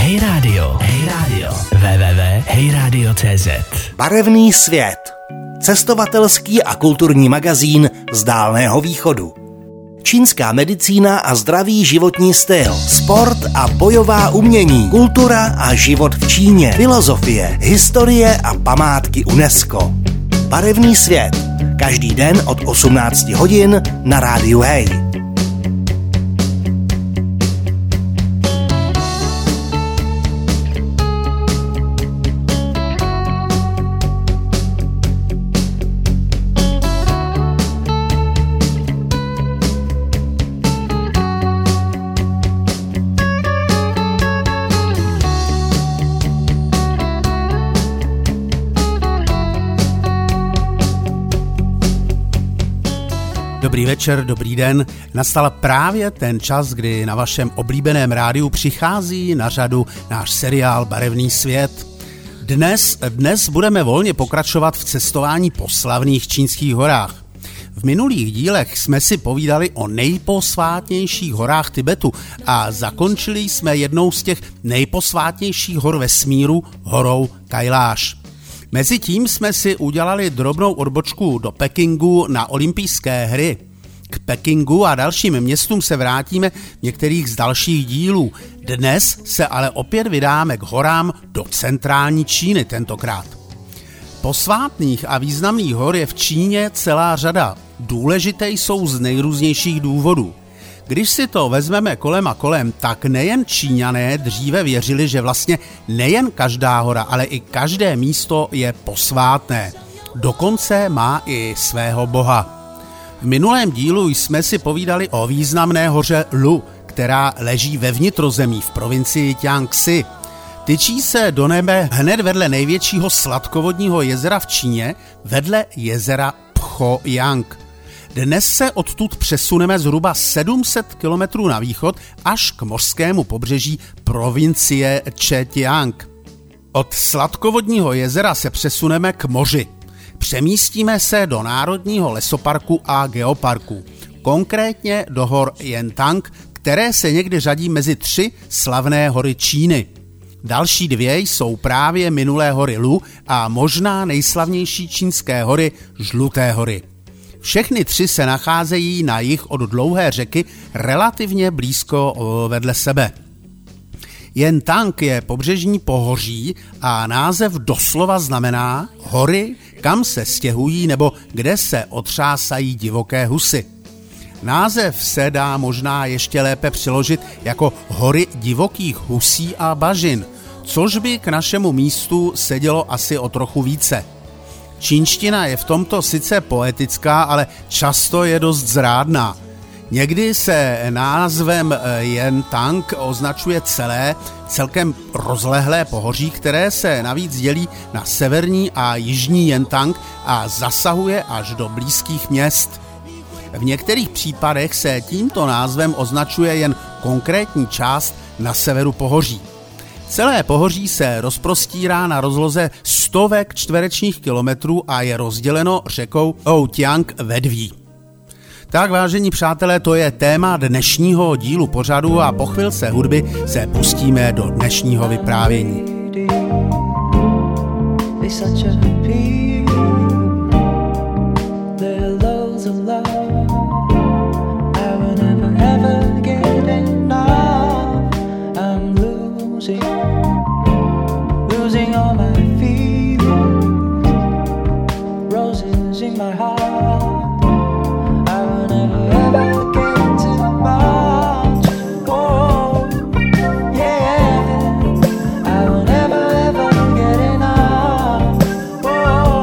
Hey Radio. www.heyradio.cz. Barevný svět. Cestovatelský a kulturní magazín z Dálného východu. Čínská medicína a zdravý životní styl, sport a bojová umění, kultura a život v Číně, filozofie, historie a památky UNESCO. Barevný svět. Každý den od 18 hodin na rádiu Hey. Dobrý večer, dobrý den. Nastal právě ten čas, kdy na vašem oblíbeném rádiu přichází na řadu náš seriál Barevný svět. Dnes budeme volně pokračovat v cestování po slavných čínských horách. V minulých dílech jsme si povídali o nejposvátnějších horách Tibetu a zakončili jsme jednou z těch nejposvátnějších hor vesmíru, horou Kailáš. Mezitím jsme si udělali drobnou odbočku do Pekingu na olympijské hry. K Pekingu a dalším městům se vrátíme v některých z dalších dílů. Dnes se ale opět vydáme k horám do centrální Číny tentokrát. Posvátných a významných hor je v Číně celá řada. Důležité jsou z nejrůznějších důvodů. Když si to vezmeme kolem a kolem, tak nejen Číňané dříve věřili, že vlastně nejen každá hora, ale i každé místo je posvátné. Dokonce má i svého boha. V minulém dílu jsme si povídali o významné hoře Lu, která leží ve vnitrozemí v provincii Jiangxi. Tyčí se do nebe hned vedle největšího sladkovodního jezera v Číně, vedle jezera Pchojang. Dnes se odtud přesuneme zhruba 700 km na východ až k mořskému pobřeží provincie Zhejiang. Od sladkovodního jezera se přesuneme k moři. Přemístíme se do Národního lesoparku a geoparku, konkrétně do hor Yentang, které se někdy řadí mezi 3 slavné hory Číny. Další 2 jsou právě minulé hory Lu a možná nejslavnější čínské hory Žluté hory. Všechny 3 se nacházejí na jih od dlouhé řeky relativně blízko vedle sebe. Yentang je pobřežní pohoří a název doslova znamená hory, kam se stěhují nebo kde se otřásají divoké husy. Název se dá možná ještě lépe přeložit jako hory divokých husí a bažin, což by k našemu místu sedělo asi o trochu více. Čínština je v tomto sice poetická, ale často je dost zrádná. Někdy se názvem Yentang označuje celkem rozlehlé pohoří, které se navíc dělí na severní a jižní Yentang a zasahuje až do blízkých měst. V některých případech se tímto názvem označuje jen konkrétní část na severu pohoří. Celé pohoří se rozprostírá na rozloze stovek čtverečních kilometrů a je rozděleno řekou Oujiang ve 2. Tak, vážení přátelé, to je téma dnešního dílu pořadu a po chvilce hudby se pustíme do dnešního vyprávění. Losing all my feelings, roses in my heart. I will never ever get too much. Oh, yeah. I will never ever get enough. Oh.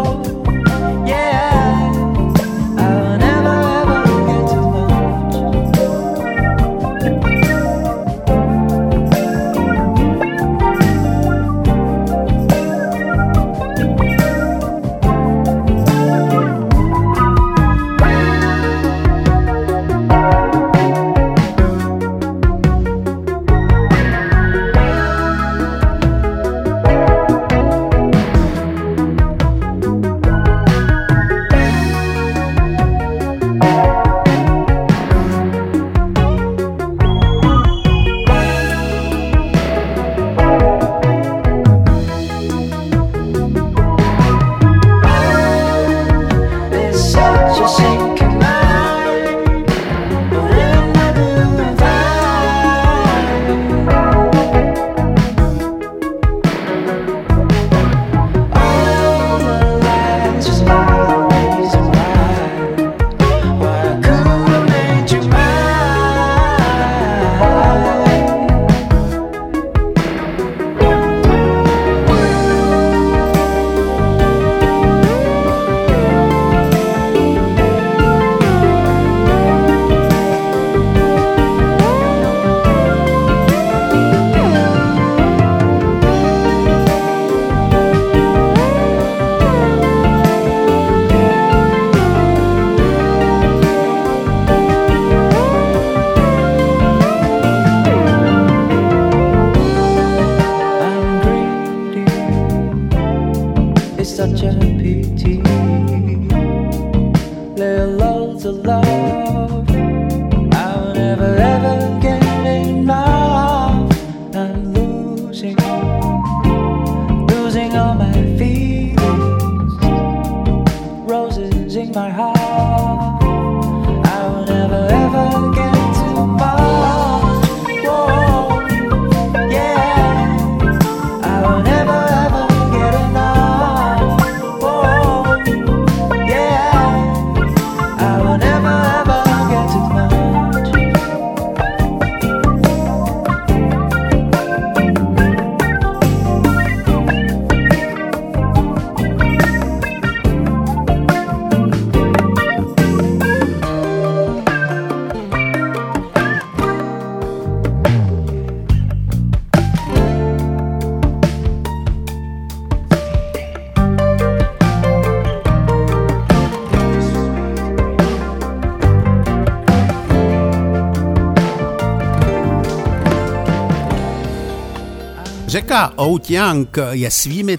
Řeka Outiang je svými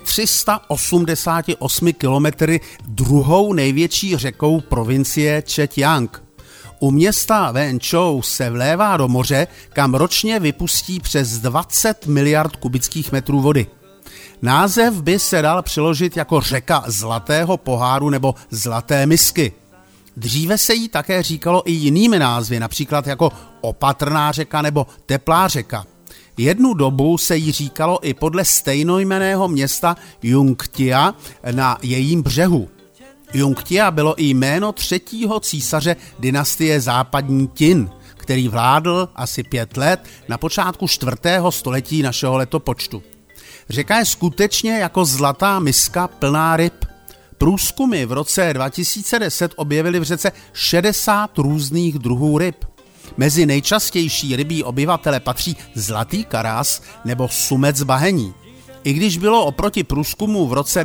388 kilometry druhou největší řekou provincie Zhejiang. U města Wenzhou se vlévá do moře, kam ročně vypustí přes 20 miliard kubických metrů vody. Název by se dal přeložit jako řeka zlatého poháru nebo zlaté misky. Dříve se jí také říkalo i jinými názvy, například jako opatrná řeka nebo teplá řeka. Jednu dobu se jí říkalo i podle stejnojmenného města Jungtia na jejím břehu. Jungtia bylo i jméno 3. císaře dynastie západní Qin, který vládl asi 5 let na počátku 4. století našeho letopočtu. Řeka je skutečně jako zlatá miska plná ryb. Průzkumy v roce 2010 objevily v řece 60 různých druhů ryb. Mezi nejčastější rybí obyvatele patří zlatý karas nebo sumec bahení. I když bylo oproti průzkumu v roce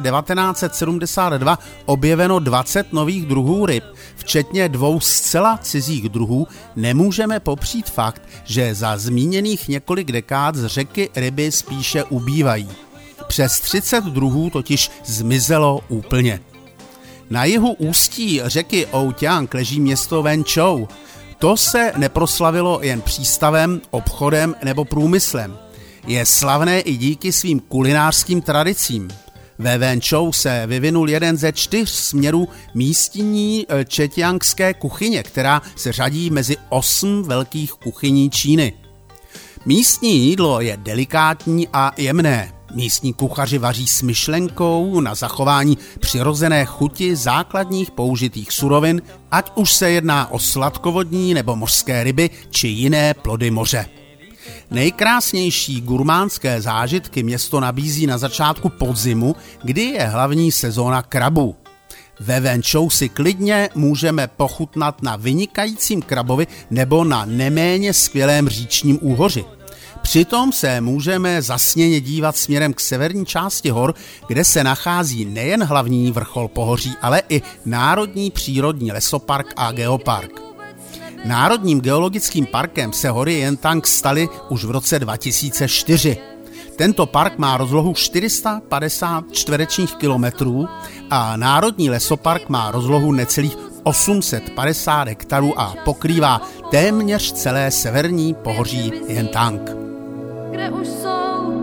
1972 objeveno 20 nových druhů ryb, včetně 2 zcela cizích druhů, nemůžeme popřít fakt, že za zmíněných několik dekád z řeky ryby spíše ubývají. Přes 30 druhů totiž zmizelo úplně. Na jihu ústí řeky Outiang leží město Wenzhou. To se neproslavilo jen přístavem, obchodem nebo průmyslem. Je slavné i díky svým kulinářským tradicím. Ve Wenzhou se vyvinul jeden ze 4 směrů místní zhejiangské kuchyně, která se řadí mezi 8 velkých kuchyní Číny. Místní jídlo je delikátní a jemné. Místní kuchaři vaří s myšlenkou na zachování přirozené chuti základních použitých surovin, ať už se jedná o sladkovodní nebo mořské ryby či jiné plody moře. Nejkrásnější gurmánské zážitky město nabízí na začátku podzimu, kdy je hlavní sezóna krabů. Ve Wenzhou si klidně můžeme pochutnat na vynikajícím krabovi nebo na neméně skvělém říčním úhoři. Přitom se můžeme zasněně dívat směrem k severní části hor, kde se nachází nejen hlavní vrchol pohoří, ale i Národní přírodní lesopark a geopark. Národním geologickým parkem se hory Jentang staly už v roce 2004. Tento park má rozlohu 450 čtverečních kilometrů a Národní lesopark má rozlohu necelých 850 hektarů a pokrývá téměř celé severní pohoří Jentang. Kde už jsou?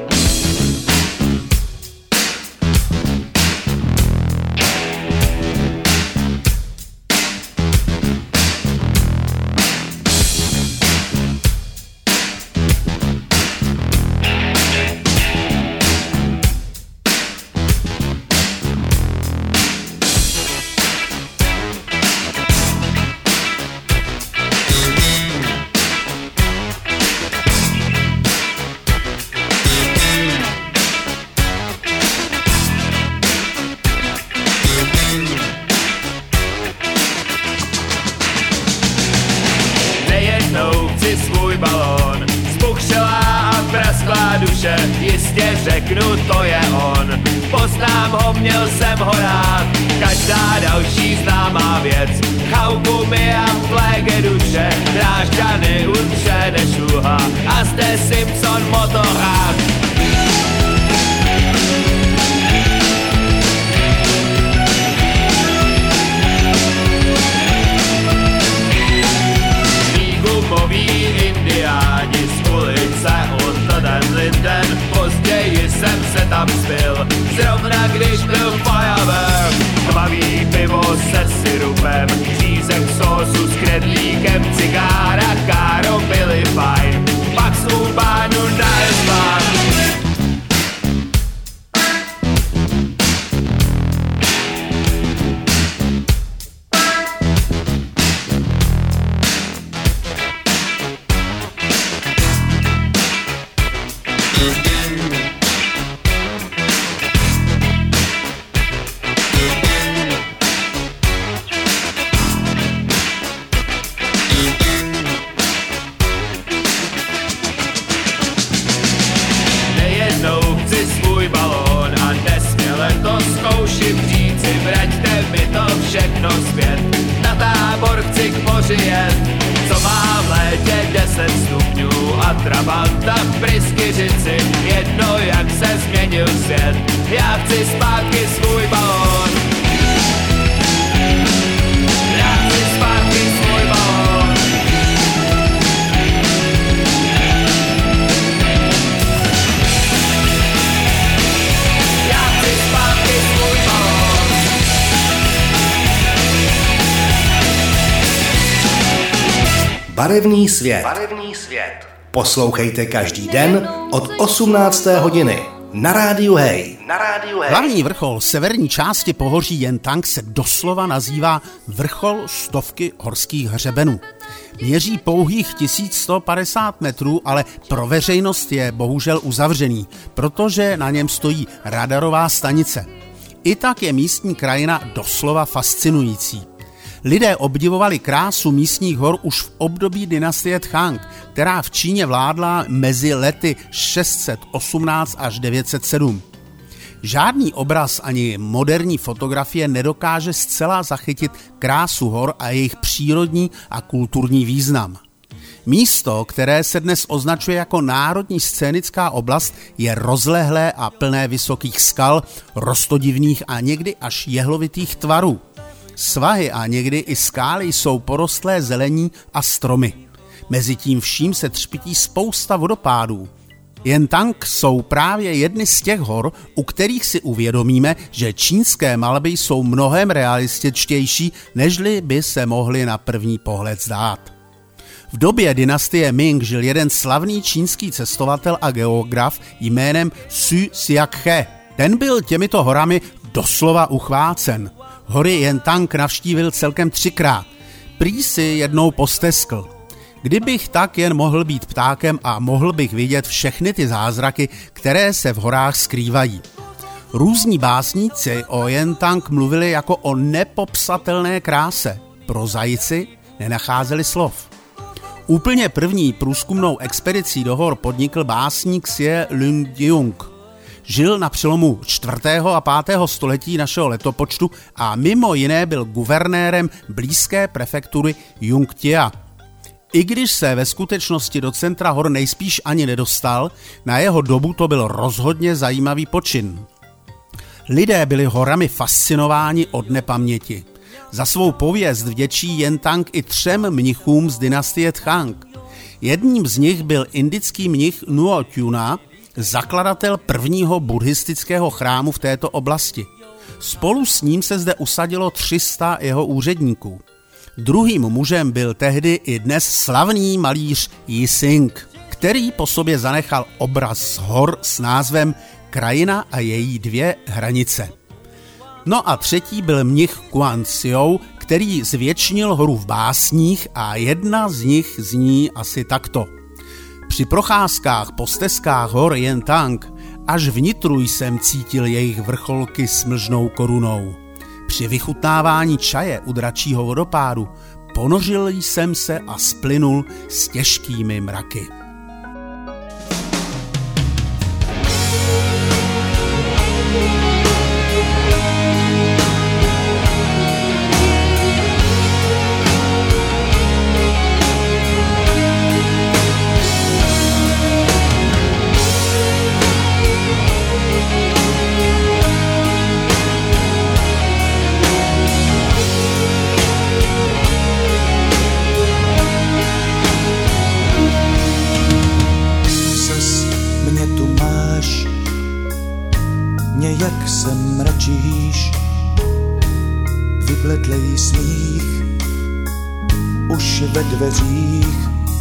Jistě řeknu, to je on. Poznám ho, měl jsem ho rád. Každá další známá věc. Chauku mi a flége duše. Drážďany urče nešluha. A zde Simpson motorák. Gumoví indiáni z ulice Unter Linden. Později jsem se tam spil, zrovna když byl firework. Tmavý pivo se syrupem, řízek sósu s knedlíkem, cigára, káro byly fajn. Pak z Urbánu na Esbán. Všechno zpět, na Tábor chci k moři jet. Co má v létě 10 stupňů a trap Fanta v pryskyřici, jedno jak se změnil svět. Já chci zpátky svůj balón. Já chci zpátky svůj balón. Já chci zpátky svůj balón. Barevný svět. Barevný svět. Poslouchejte každý den od 18. hodiny na rádiu Hej. Na rádiu Hej. Hlavní vrchol severní části pohoří Jentang se doslova nazývá vrchol stovky horských hřebenů. Měří pouhých 1150 metrů, ale pro veřejnost je bohužel uzavřený, protože na něm stojí radarová stanice. I tak je místní krajina doslova fascinující. Lidé obdivovali krásu místních hor už v období dynastie Tchang, která v Číně vládla mezi lety 618 až 907. Žádný obraz ani moderní fotografie nedokáže zcela zachytit krásu hor a jejich přírodní a kulturní význam. Místo, které se dnes označuje jako národní scénická oblast, je rozlehlé a plné vysokých skal, roztodivných a někdy až jehlovitých tvarů. Svahy a někdy i skály jsou porostlé zelení a stromy. Mezitím vším se třpytí spousta vodopádů. Jentang jsou právě jedny z těch hor, u kterých si uvědomíme, že čínské malby jsou mnohem realističtější, nežli by se mohly na první pohled zdát. V době dynastie Ming žil jeden slavný čínský cestovatel a geograf jménem Xu Xiaoke. Ten byl těmito horami doslova uchvácen. Hory Jentang navštívil celkem 3krát. Prý si jednou posteskl. Kdybych tak jen mohl být ptákem a mohl bych vidět všechny ty zázraky, které se v horách skrývají. Různí básníci o Jentang mluvili jako o nepopsatelné kráse. Prozaici nenacházeli slov. Úplně první průzkumnou expedicí do hor podnikl básník Xie Lungyung. Žil na přelomu 4. a 5. století našeho letopočtu a mimo jiné byl guvernérem blízké prefektury Jungtia. I když se ve skutečnosti do centra hor nejspíš ani nedostal, na jeho dobu to byl rozhodně zajímavý počin. Lidé byli horami fascinováni od nepaměti. Za svou pověst vděčí Jentang i 3 mnichům z dynastie Tchang. Jedním z nich byl indický mnich Nuo Tuna, zakladatel prvního buddhistického chrámu v této oblasti. Spolu s ním se zde usadilo 300 jeho úředníků. Druhým mužem byl tehdy i dnes slavný malíř Yi Xing, který po sobě zanechal obraz z hor s názvem Krajina a její 2 hranice. No a třetí byl mnich Guan Xiao, který zvětšnil horu v básních a jedna z nich zní asi takto. Při procházkách po stezkách hor Jentang až vnitru jsem cítil jejich vrcholky s mlžnou korunou. Při vychutnávání čaje u dračího vodopádu ponořil jsem se a splynul s těžkými mraky. Jak se mračíš, vybledlej smích už ve dveřích.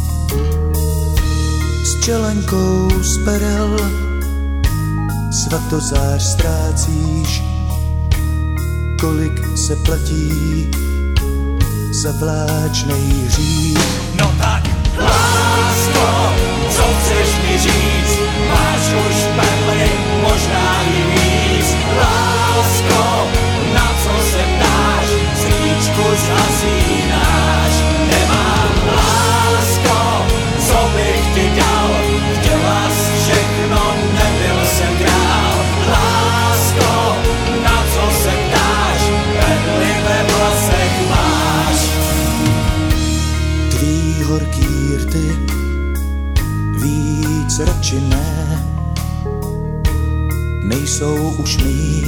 S čelenkou z perel svatozář ztrácíš, kolik se platí za vláčnej hřích. No tak, lásko, co chceš mi říct? Máš už perly, možná i víc. Lásko, na co se ptáš? Svíčku zhasínáš. Nemám, lásko, co bych ti dal? Chtěla jsi všechno, nebyl jsem král. Lásko, na co se ptáš? Perly ve vlasech máš. Tvý horký rty, nic radši ne, nejsou už mý,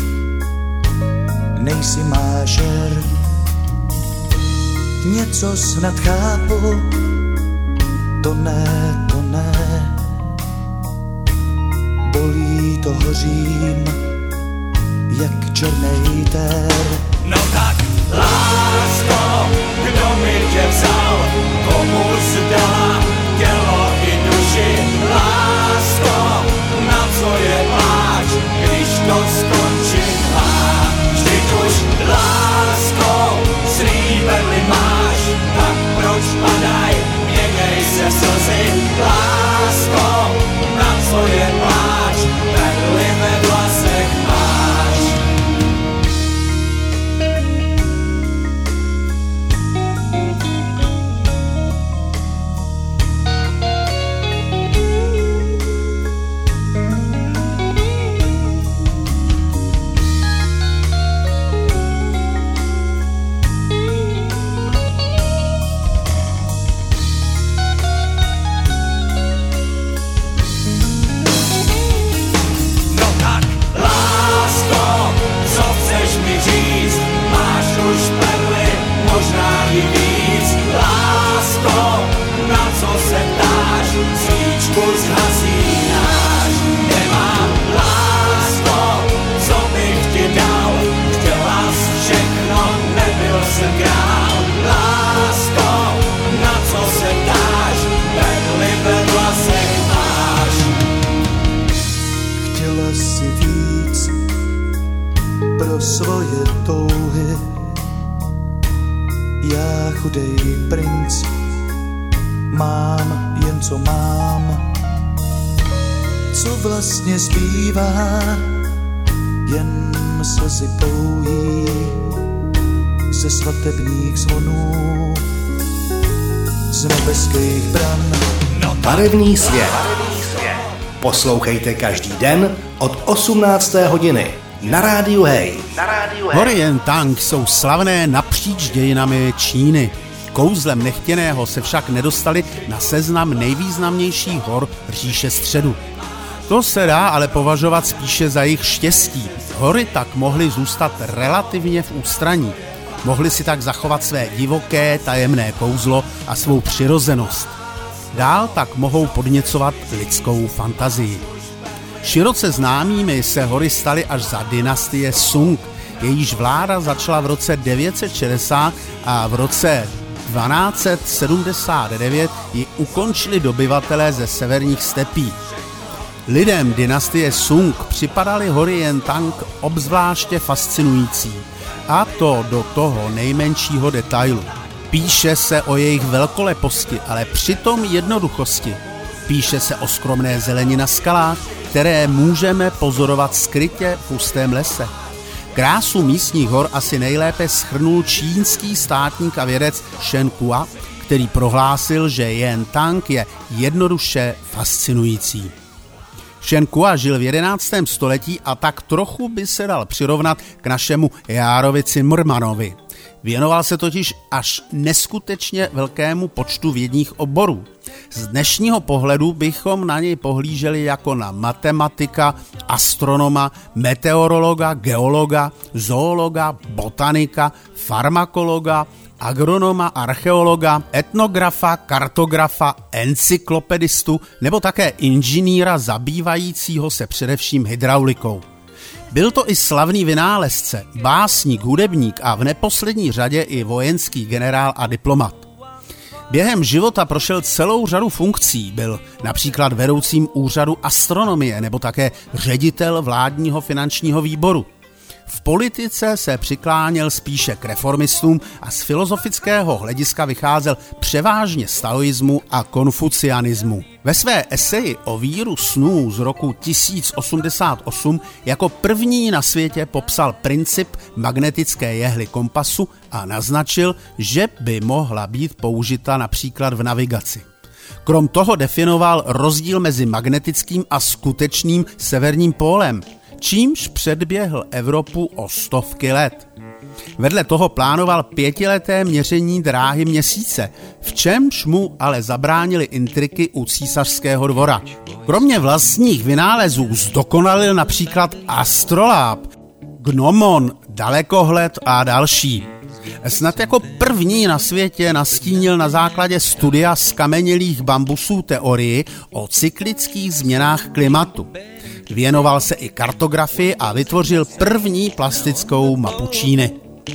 nejsi mážer. Něco snad chápu, to ne, bolí to, hořím, jak černej tér. No tak, lásko, kdo mi tě vzal, komu zdala tělo i duši? Lásko, na co je pláč, když to skončit má? Vždyť už, lásko, slíbili máš, tak proč padaj, měnej se slzy? Lásko, na co je pláč, perly ve vlasech máš. Zhasínáš, nemám lásko, co bych ti dal, chtěla jsi všechno, nebyl jsem král. Lásko, na co se ptáš, perly ve vlasech máš. Chtěla si víc pro svoje touhy, já chudej princ, mám jen co mám. Co vlastně zbývá, jen slzy pouhý ze svatebních zvonů, z nebeských bran. Barevný svět. Poslouchejte každý den od 18. hodiny na rádiu Hej. Hory Jen Tang jsou slavné napříč dějinami Číny. Kouzlem nechtěného se však nedostali na seznam nejvýznamnějších hor říše Středu. To se dá ale považovat spíše za jejich štěstí. Hory tak mohly zůstat relativně v ústraní. Mohly si tak zachovat své divoké, tajemné kouzlo a svou přirozenost. Dál tak mohou podněcovat lidskou fantazii. Široce známými se hory staly až za dynastie Sung. Jejíž vláda začala v roce 960 a v roce 1279 ji ukončili dobyvatelé ze severních stepí. Lidem dynastie Sung připadaly hory Jen Tang obzvláště fascinující, a to do toho nejmenšího detailu. Píše se o jejich velkoleposti, ale přitom jednoduchosti. Píše se o skromné zeleni na skalách, které můžeme pozorovat skrytě v hustém lese. Krásu místních hor asi nejlépe shrnul čínský státník a vědec Shen Kua, který prohlásil, že Jen Tang je jednoduše fascinující. Shen Kua žil v 11. století a tak trochu by se dal přirovnat k našemu Járovi Cimrmanovi. Věnoval se totiž až neskutečně velkému počtu vědních oborů. Z dnešního pohledu bychom na něj pohlíželi jako na matematika, astronoma, meteorologa, geologa, zoologa, botanika, farmakologa, agronoma, archeologa, etnografa, kartografa, encyklopedistu nebo také inženýra zabývajícího se především hydraulikou. Byl to i slavný vynálezce, básník, hudebník a v neposlední řadě i vojenský generál a diplomat. Během života prošel celou řadu funkcí, byl například vedoucím úřadu astronomie nebo také ředitel vládního finančního výboru. V politice se přikláněl spíše k reformistům a z filozofického hlediska vycházel převážně z taoismu a konfucianismu. Ve své eseji o víru snů z roku 1088 jako první na světě popsal princip magnetické jehly kompasu a naznačil, že by mohla být použita například v navigaci. Krom toho definoval rozdíl mezi magnetickým a skutečným severním pólem, čímž předběhl Evropu o stovky let. Vedle toho plánoval 5leté měření dráhy měsíce, v čemž mu ale zabránily intriky u císařského dvora. Kromě vlastních vynálezů zdokonalil například astroláb, gnomon, dalekohled a další. Snad jako první na světě nastínil na základě studia zkamenělých bambusů teorii o cyklických změnách klimatu. Věnoval se i kartografii a vytvořil první plastickou mapu Číny.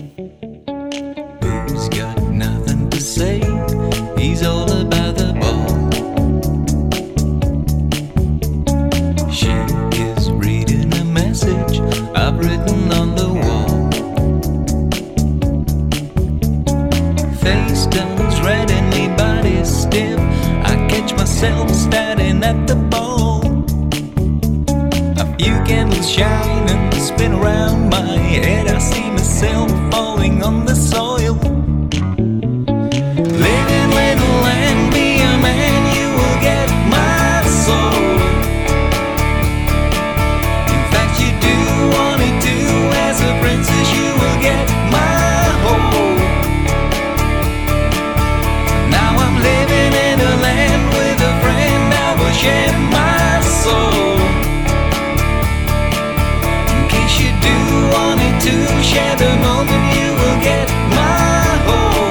Standing at the bowl, a few candles shine and spin around my head. I see myself falling on the soil. Live in little land, be a man, you will get my soul. In fact, you do want it to. As a princess, you will get my whole. Now I'm living in a land with a friend. I will share my soul. In case you do want it to share the moment, you will get my whole.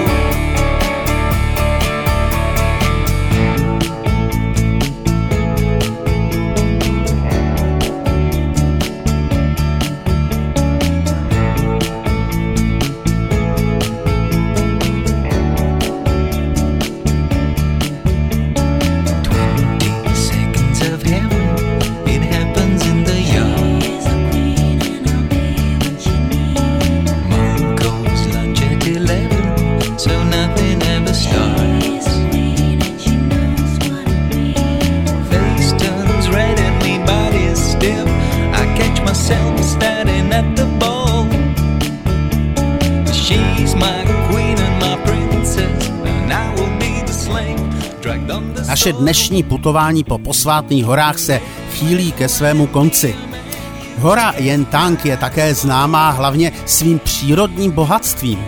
Naše dnešní putování po posvátných horách se chýlí ke svému konci. Hora Yentang je také známá hlavně svým přírodním bohatstvím.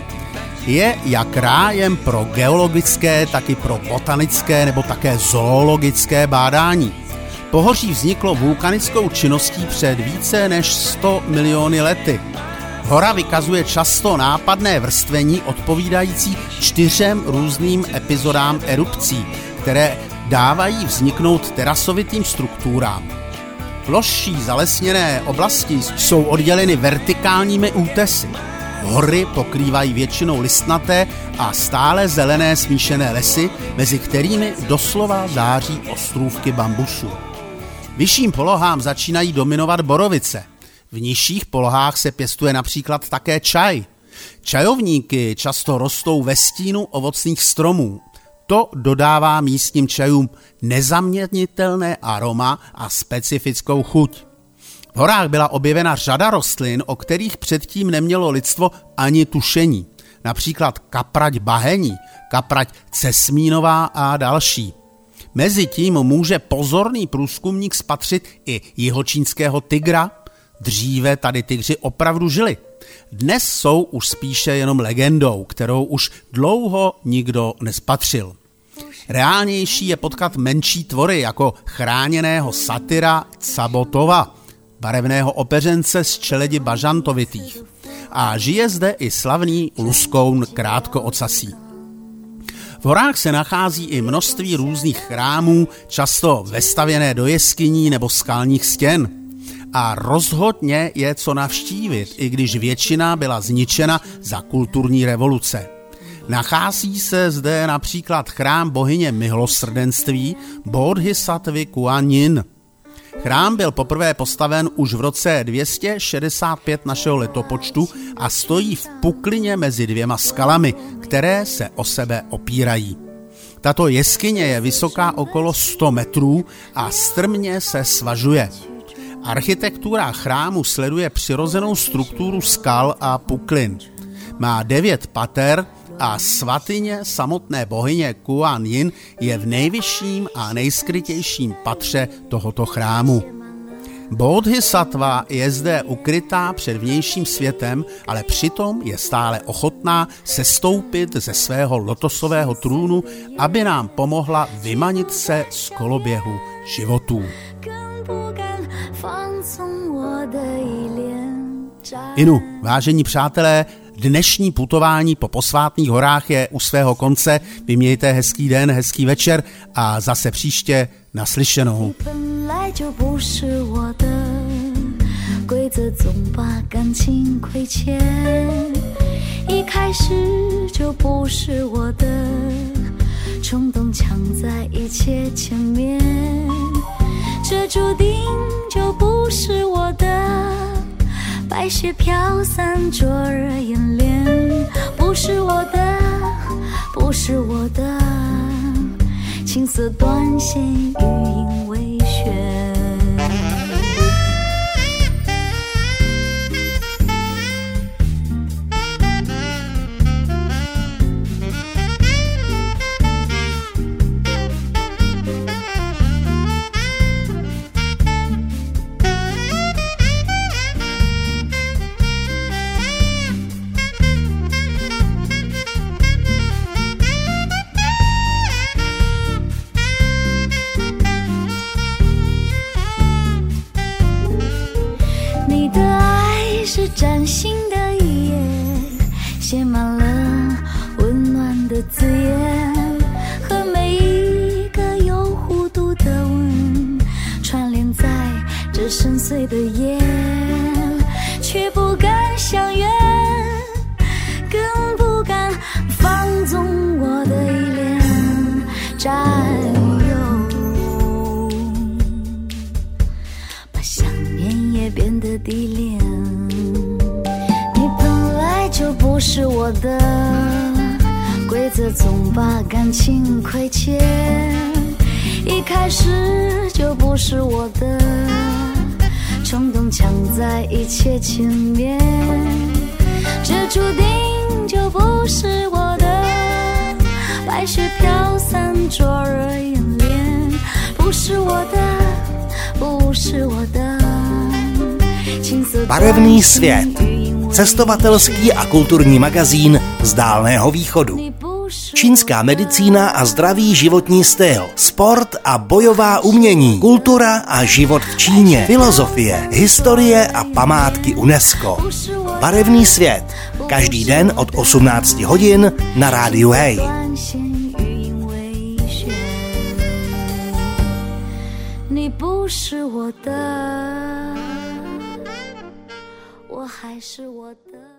Je jak rájem pro geologické, tak i pro botanické nebo také zoologické bádání. Pohoří vzniklo vulkanickou činností před více než 100 miliony lety. Hora vykazuje často nápadné vrstvení odpovídající 4 různým epizodám erupcí, které dávají vzniknout terasovitým strukturám. Plošší zalesněné oblasti jsou odděleny vertikálními útesy. Hory pokrývají většinou listnaté a stále zelené smíšené lesy, mezi kterými doslova září ostrůvky bambusů. Vyšším polohám začínají dominovat borovice. V nižších polohách se pěstuje například také čaj. Čajovníky často rostou ve stínu ovocných stromů. To dodává místním čajům nezaměnitelné aroma a specifickou chuť. V horách byla objevena řada rostlin, o kterých předtím nemělo lidstvo ani tušení. Například kaprať bahení, kaprať cesmínová a další. Mezitím může pozorný průzkumník spatřit i jihočínského tygra. Dříve tady tygři opravdu žili. Dnes jsou už spíše jenom legendou, kterou už dlouho nikdo nespatřil. Reálnější je potkat menší tvory jako chráněného satyra Cabotova, barevného opeřence z čeledi bažantovitých. A žije zde i slavný luskoun krátkoocasí. V horách se nachází i množství různých chrámů, často vestavěné do jeskyní nebo skalních stěn. A rozhodně je co navštívit, i když většina byla zničena za kulturní revoluce. Nachází se zde například chrám bohyně milosrdenství Bodhisattvy Kuan Yin. Chrám byl poprvé postaven už v roce 265 našeho letopočtu a stojí v puklině mezi 2 skalami, které se o sebe opírají. Tato jeskyně je vysoká okolo 100 metrů a strmě se svažuje. Architektura chrámu sleduje přirozenou strukturu skal a puklin. Má 9 pater a svatyně samotné bohyně Kuan Yin je v nejvyšším a nejskrytějším patře tohoto chrámu. Bodhisattva je zde ukrytá před vnějším světem, ale přitom je stále ochotná sestoupit ze svého lotosového trůnu, aby nám pomohla vymanit se z koloběhu životů. Inu, vážení přátelé, dnešní putování po posvátných horách je u svého konce. Vy mějte hezký den, hezký večer a zase příště naslyšenou. 白雪飘散，灼热眼帘，不是我的，不是我的，青色断线，余音微旋。崭新的一页，写满了温暖的字眼，和每一个有弧度的吻串联在这深邃的夜，却不敢相约，更不敢放纵我的依恋占有，把想念也变得低廉。就不是我的，规则总把感情亏欠，一开始就不是我的，冲动抢在一切前面，这注定就不是我的，白雪飘散，灼热眼帘，不是我的，不是我的，青色 Barevný svět. Cestovatelský a kulturní magazín z Dálného východu. Čínská medicína a zdravý životní styl, sport a bojová umění, kultura a život v Číně, filozofie, historie a památky UNESCO. Barevný svět. Každý den od 18 hodin na rádiu Hej. 你不是我的，我还是我的。